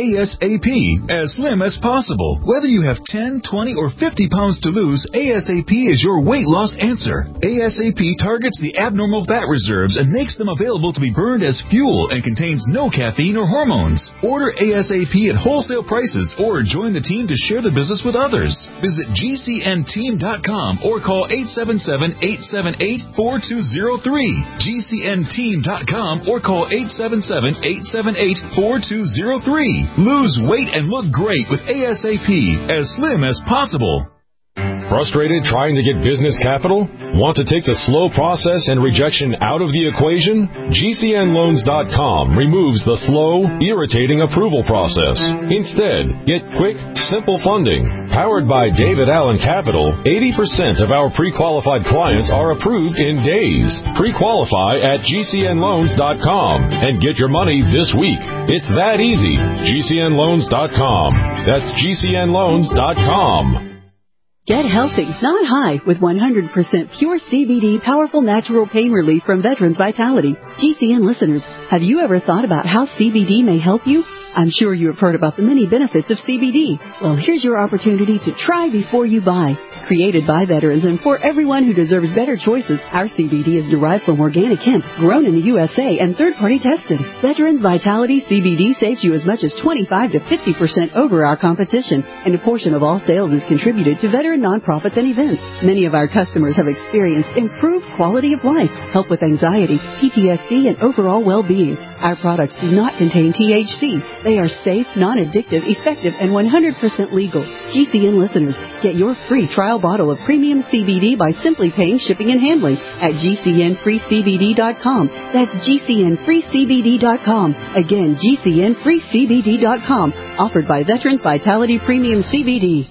ASAP, as slim as possible. Whether you have ten, twenty, or fifty pounds to lose, ASAP is your weight loss answer. ASAP targets the abnormal fat reserves and makes them available to be burned as fuel and contains no caffeine or hormones. Order ASAP at wholesale prices or join the team to share the business with others. Visit G C N team dot com or call eight seven seven, eight seven eight, four two zero three. G C N team dot com or call eight seven seven, eight seven eight, four two zero three. Lose weight and look great with ASAP, as slim as possible. Frustrated trying to get business capital? Want to take the slow process and rejection out of the equation? G C N loans dot com removes the slow, irritating approval process. Instead, get quick, simple funding. Powered by David Allen Capital, eighty percent of our pre-qualified clients are approved in days. Pre-qualify at G C N loans dot com and get your money this week. It's that easy. G C N loans dot com. That's G C N loans dot com. Get healthy, not high, with one hundred percent pure C B D powerful natural pain relief from Veterans Vitality. G C N listeners, have you ever thought about how C B D may help you? I'm sure you have heard about the many benefits of C B D. Well, here's your opportunity to try before you buy. Created by veterans and for everyone who deserves better choices, our C B D is derived from organic hemp, grown in the U S A and third-party tested. Veterans Vitality C B D saves you as much as twenty-five to fifty percent over our competition, and a portion of all sales is contributed to veteran nonprofits and events. Many of our customers have experienced improved quality of life, help with anxiety, P T S D, and overall well-being. Our products do not contain T H C. They are safe, non-addictive, effective, and one hundred percent legal. G C N listeners, get your free trial bottle of premium C B D by simply paying shipping and handling at G C N free C B D dot com. That's G C N free C B D dot com. Again, G C N free C B D dot com. Offered by Veterans Vitality Premium C B D.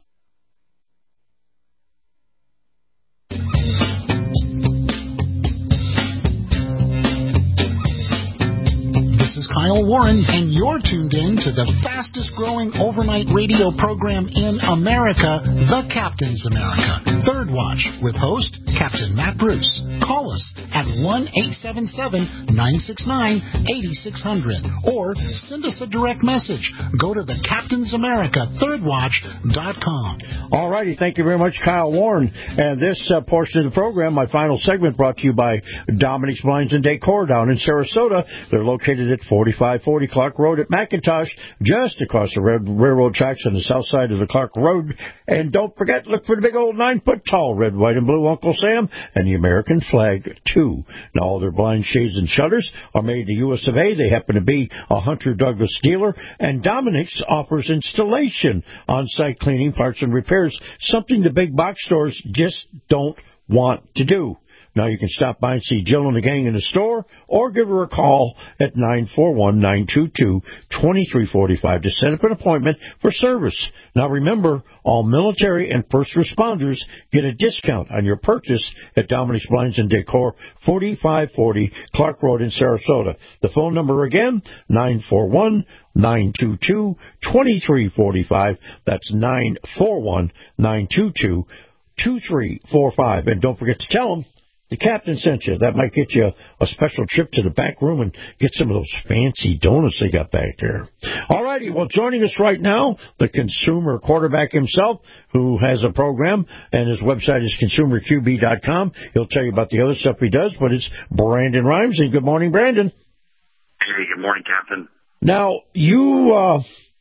This is Kyle Warren, and you're tuned in to the fastest growing overnight radio program in America, The Captain's America. Third Watch with host Captain Matt Bruce. Call us at one eight seven seven, nine six nine, eight six zero zero or send us a direct message. Go to the Captain's America Third Watch dot com. All righty. Thank you very much, Kyle Warren. And this uh, portion of the program, my final segment, brought to you by Dominic's Blinds and Decor down in Sarasota. They're located at forty-five forty Clark Road at McIntosh, just across the red railroad tracks on the south side of the Clark Road. And don't forget, look for the big old nine-foot tall red, white, and blue Uncle Sam and the American flag, too. Now, all their blind shades and shutters are made in the U S of A. They happen to be a Hunter Douglas dealer. And Dominic's offers installation, on-site cleaning, parts, and repairs, something the big box stores just don't want to do. Now you can stop by and see Jill and the gang in the store, or give her a call at nine four one, nine two two, two three four five to set up an appointment for service. Now remember, all military and first responders get a discount on your purchase at Dominic's Blinds and Decor, forty-five forty Clark Road in Sarasota. The phone number again, nine four one, nine two two, two three four five. That's nine four one, nine two two, two three four five. And don't forget to tell them the captain sent you. That might get you a special trip to the back room and get some of those fancy donuts they got back there. All righty. Well, joining us right now, the consumer quarterback himself, who has a program, and his website is consumer Q B dot com. He'll tell you about the other stuff he does, but it's Brandon Rhymes. And good morning, Brandon. Hey, good morning, Captain. Now, you uh,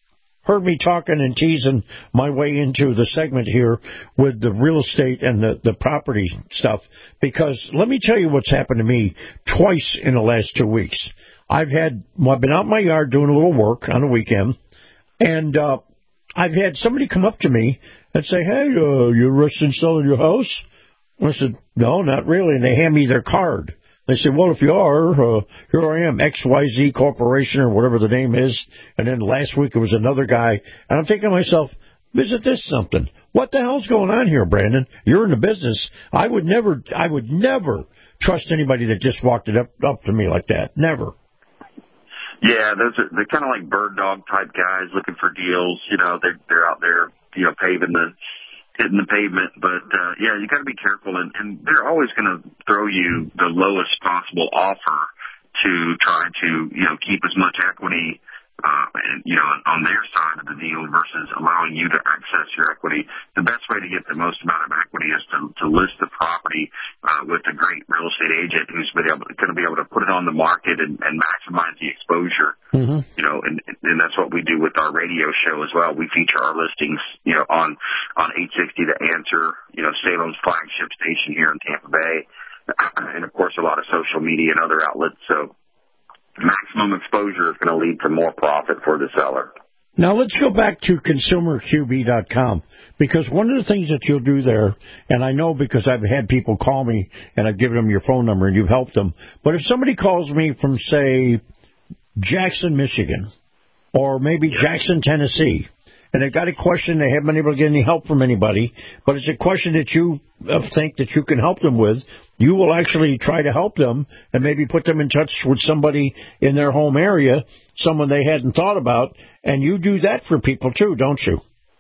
heard me talking and teasing my way into the segment here with the real estate and the, the property stuff, because let me tell you what's happened to me twice in the last two weeks. I've had, well, I've been out in my yard doing a little work on the weekend, and uh, I've had somebody come up to me and say, hey, uh, you're interested in selling your house? I said, no, not really. And they hand me their card. They said, well, if you are, uh, here I am, X Y Z Corporation or whatever the name is. And then last week it was another guy. And I'm thinking to myself, isn't this something? What the hell's going on here, Brandon? You're in the business. I would never, I would never trust anybody that just walked it up, up to me like that. Never. Yeah, those are, they're kind of like bird dog type guys looking for deals. You know, they're, they're out there, you know, paving the, hitting the pavement. But, uh, yeah, you got to be careful. And, and they're always going to throw you the lowest possible offer to try to, you know, keep as much equity, uh, and, you know, on their side of the deal versus allowing you to access your equity. The best way to get the most amount of equity is to, to list the property, uh, with a great real estate agent who's been able, going to be able to put it on the market and, and maximize the exposure. Mm-hmm. You know, and, and that's what we do with our radio show as well. We feature our listings, you know, on, on eight sixty The Answer, you know, Salem's flagship station here in Tampa Bay, and of course a lot of social media and other outlets. So maximum exposure is going to lead to more profit for the seller. Now let's go back to consumer Q B dot com, because one of the things that you'll do there, and I know because I've had people call me and I've given them your phone number and you've helped them, but if somebody calls me from, say, Jackson, Michigan, or maybe Jackson, Tennessee, and they've got a question, they haven't been able to get any help from anybody, but it's a question that you think that you can help them with, you will actually try to help them and maybe put them in touch with somebody in their home area, someone they hadn't thought about, and you do that for people too, don't you?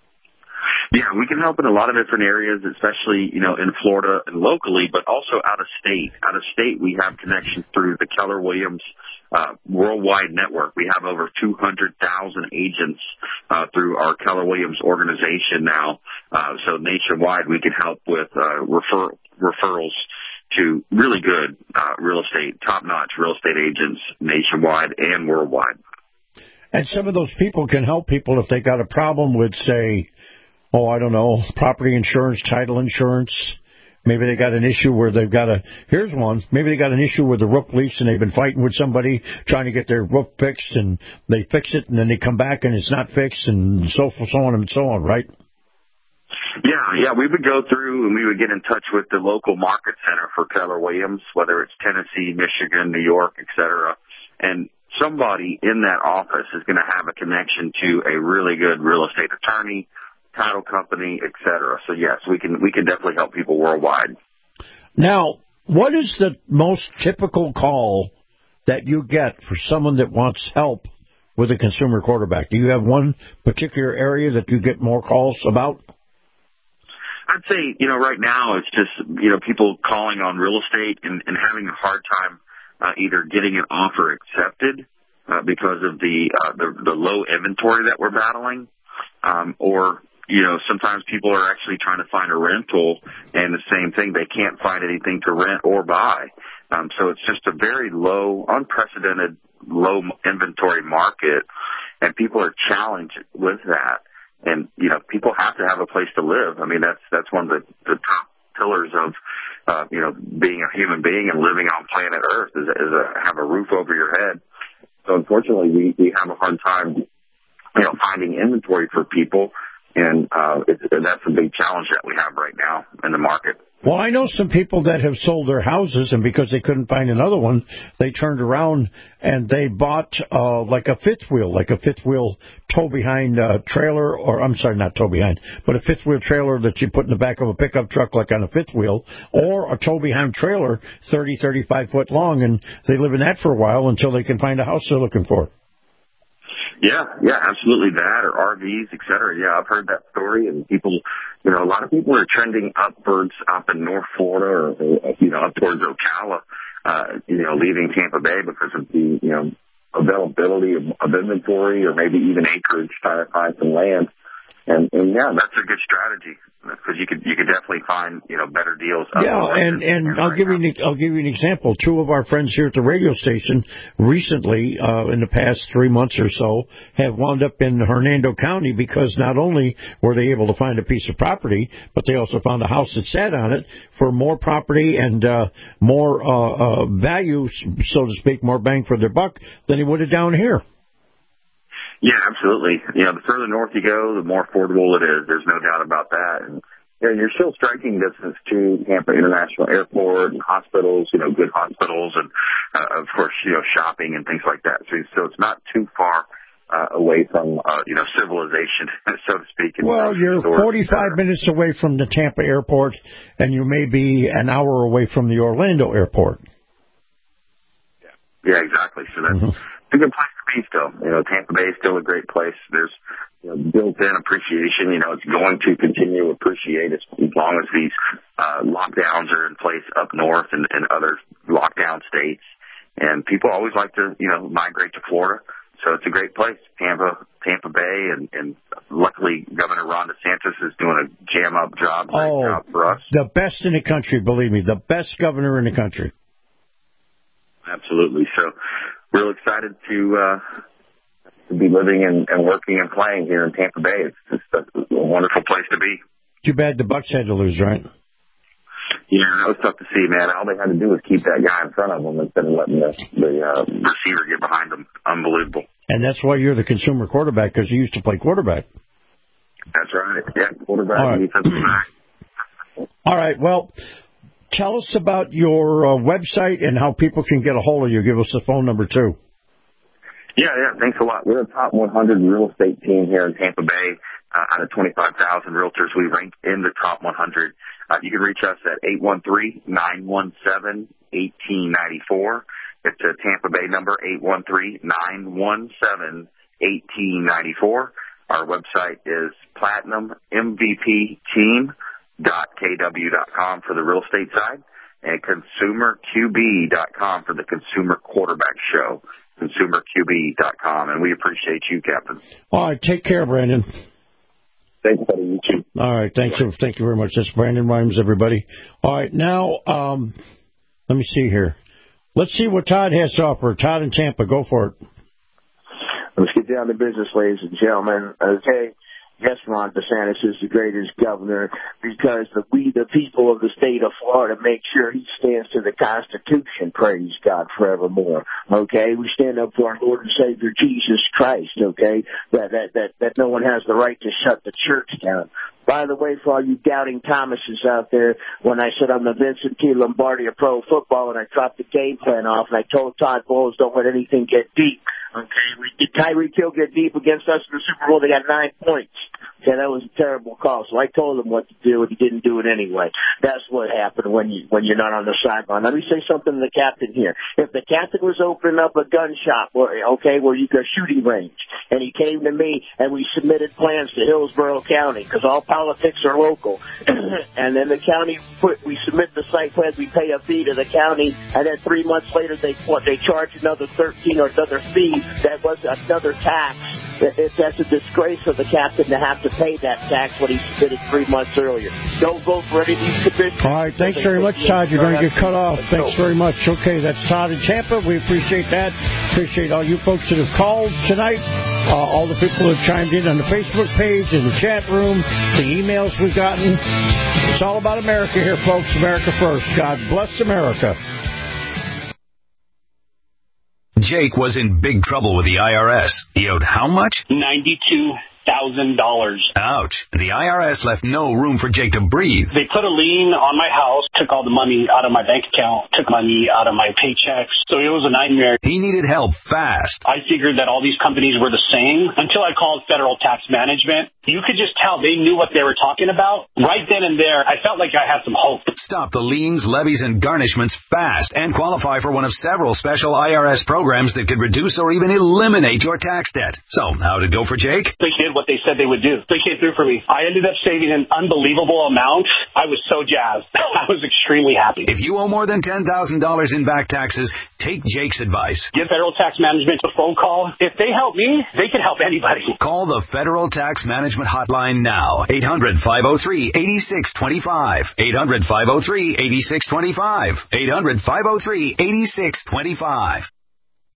Yeah, we can help in a lot of different areas, especially, you know, in Florida and locally, but also out of state. Out of state, we have connections through the Keller Williams uh, worldwide network. We have over two hundred thousand agents uh, through our Keller Williams organization now. Uh, so nationwide, we can help with uh, refer- referrals to really good uh, real estate, top-notch real estate agents nationwide and worldwide. And some of those people can help people if they got a problem with, say, oh, I don't know, property insurance, title insurance. Maybe they got an issue where they've got a, here's one, maybe they got an issue where the roof leaks and they've been fighting with somebody trying to get their roof fixed, and they fix it and then they come back and it's not fixed, and so forth, so on and so on, right? Yeah, yeah, we would go through and we would get in touch with the local market center for Keller Williams, whether it's Tennessee, Michigan, New York, et cetera. And somebody in that office is going to have a connection to a really good real estate attorney, title company, et cetera. So yes, we can we can definitely help people worldwide. Now, what is the most typical call that you get for someone that wants help with a consumer quarterback? Do you have one particular area that you get more calls about? I'd say, you know, right now it's just, you know, people calling on real estate and, and having a hard time uh, either getting an offer accepted uh, because of the, uh, the the low inventory that we're battling, um, or you know, sometimes people are actually trying to find a rental, and the same thing, they can't find anything to rent or buy. Um, so it's just a very low, unprecedented, low inventory market, and people are challenged with that. And, you know, people have to have a place to live. I mean, that's that's one of the, the top pillars of, uh, you know, being a human being and living on planet Earth is, is a, have a roof over your head. So unfortunately, we, we have a hard time, you know, finding inventory for people. And uh, it's, that's a big challenge that we have right now in the market. Well, I know some people that have sold their houses, and because they couldn't find another one, they turned around and they bought uh, like a fifth wheel, like a fifth wheel tow behind uh, trailer, or I'm sorry, not tow behind, but a fifth wheel trailer that you put in the back of a pickup truck like on a fifth wheel, or a tow behind trailer thirty, thirty-five foot long, and they live in that for a while until they can find a house they're looking for. Yeah, yeah, absolutely that, or R Vs, et cetera. Yeah, I've heard that story, and people, you know, a lot of people are trending upwards up in North Florida, or, you know, up towards Ocala, uh, you know, leaving Tampa Bay because of the, you know, availability of, of inventory or maybe even acreage trying to find some land. And, and yeah, that's a good strategy because you could you could definitely find you know better deals. Yeah, and and I'll give you an, I'll give you an example. Two of our friends here at the radio station recently, uh, in the past three months or so, have wound up in Hernando County because not only were they able to find a piece of property, but they also found a house that sat on it for more property and uh, more uh, uh, value, so to speak, more bang for their buck than they would have down here. Yeah, absolutely. You know, the further north you go, the more affordable it is. There's no doubt about that. And you know, you're still striking distance to Tampa International Airport and hospitals, you know, good hospitals and, uh, of course, you know, shopping and things like that. So, so it's not too far uh, away from, uh, you know, civilization, so to speak. Well, you're forty-five minutes away from the Tampa airport, and you may be an hour away from the Orlando airport. Yeah, exactly. So that's mm-hmm. a good place to be still. You know, Tampa Bay is still a great place. There's you know, built-in appreciation. You know, it's going to continue to appreciate as long as these uh, lockdowns are in place up north and, and other lockdown states. And people always like to, you know, migrate to Florida. So it's a great place, Tampa, Tampa Bay, and, and luckily Governor Ron DeSantis is doing a jam-up job, great oh, job for us. The best in the country, believe me, the best governor in the country. Absolutely. So, real excited to uh, to be living and, and working and playing here in Tampa Bay. It's just a, a wonderful place to be. Too bad the Bucs had to lose, right? Yeah, that was tough to see, man. All they had to do was keep that guy in front of them instead of letting the, the uh, receiver get behind them. Unbelievable. And that's why you're the consumer quarterback, because you used to play quarterback. That's right. Yeah, quarterback and defensive back. All right. Well, tell us about your uh, website and how people can get a hold of you. Give us the phone number, too. Yeah, yeah, thanks a lot. We're a top one hundred real estate team here in Tampa Bay. Uh, out of twenty-five thousand realtors, we rank in the top one hundred. Uh, you can reach us at eight one three, nine one seven, one eight nine four. It's a Tampa Bay number, eight one three, nine one seven, one eight nine four. Our website is platinum m v p team dot k w dot com for the real estate side and consumer q b dot com for the consumer quarterback show, consumer q b dot com. And we appreciate you, Captain. All right. Take care, Brandon. Thanks, buddy. You too. All right. Thanks. Yeah. Thank you very much. That's Brandon Rhymes, everybody. All right. Now, um, let me see here. Let's see what Todd has to offer. Todd in Tampa. Go for it. Let's get down to business, ladies and gentlemen. Okay. Yes, Ron DeSantis is the greatest governor because the, we, the people of the state of Florida, make sure he stands to the Constitution. Praise God forevermore. Okay, we stand up for our Lord and Savior Jesus Christ. Okay, that that that that no one has the right to shut the church down. By the way, for all you doubting Thomases out there, when I said I'm the Vincent T. Lombardi of pro football and I dropped the game plan off and I told Todd Bowles don't let anything get deep. Okay, we did Tyreek Hill get deep against us in the Super Bowl? They got nine points. Okay, that was a terrible call. So I told him what to do, and he didn't do it anyway. That's what happened when you when you're not on the sideline. Let me say something to the captain here. If the captain was opening up a gun shop, or okay, where you got a shooting range, and he came to me and we submitted plans to Hillsborough County because all politics are local, and then the county put we submit the site plans, we pay a fee to the county, and then three months later they what they charge another thirteen or another fee. That was another tax. It, that's a disgrace for the captain to have to pay that tax when he submitted three months earlier. Don't vote for any of these commissioners. All right, thanks very much, Todd. You're going to get cut off. Thanks very much. Okay, that's Todd in Tampa. We appreciate that. Appreciate all you folks that have called tonight, uh, all the people that have chimed in on the Facebook page, in the chat room, the emails we've gotten. It's all about America here, folks. America first. God bless America. Jake was in big trouble with the I R S. He owed how much? ninety-two thousand dollars. Ouch. The I R S left no room for Jake to breathe. They put a lien on my house, took all the money out of my bank account, took money out of my paychecks. So it was a nightmare. He needed help fast. I figured that all these companies were the same until I called Federal Tax Management. You could just tell they knew what they were talking about. Right then and there, I felt like I had some hope. Stop the liens, levies, and garnishments fast and qualify for one of several special I R S programs that could reduce or even eliminate your tax debt. So, how'd it go for Jake? They did what they said they would do. They came through for me. I ended up saving an unbelievable amount. I was so jazzed. I was extremely happy. If you owe more than ten thousand dollars in back taxes, Take Jake's advice. Give Federal Tax Management a phone call. If they help me, they can help anybody. Call the Federal Tax Management Hotline now. eight hundred, five oh three, eight six two five. eight hundred, five oh three, eight six two five. eight hundred, five oh three, eight six two five.